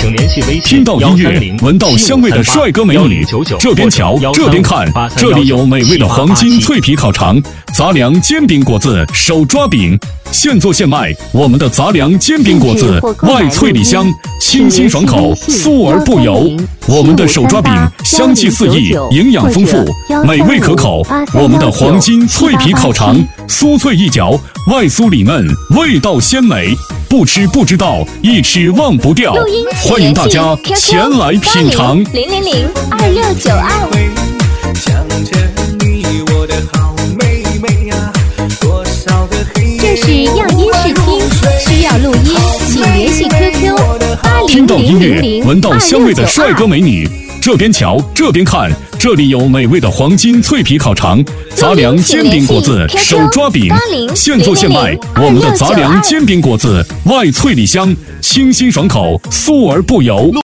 请联系微信听到音乐，闻到香味的帅哥美女，这边瞧，这边看，这里有美味的黄金脆皮烤肠、杂粮煎饼果子、手抓饼，现做现卖。我们的杂粮煎饼果子外脆里香，清新爽口，酥而不油。我们的手抓饼香气四溢，营养丰富，美味可口。我们的黄金脆皮烤肠酥脆一嚼，外酥里嫩，味道鲜美。不吃不知道，一吃忘不掉。欢迎大家前来品尝。 000-2692。这是样音视听，需要录音，请联系 QQ 听到音乐，闻到香味的帅哥美女，这边瞧，这边看，这里有美味的黄金脆皮烤肠、杂粮煎饼果子、手抓饼，现做现卖。我们的杂粮煎饼果子外脆里香，清新爽口，酥而不油。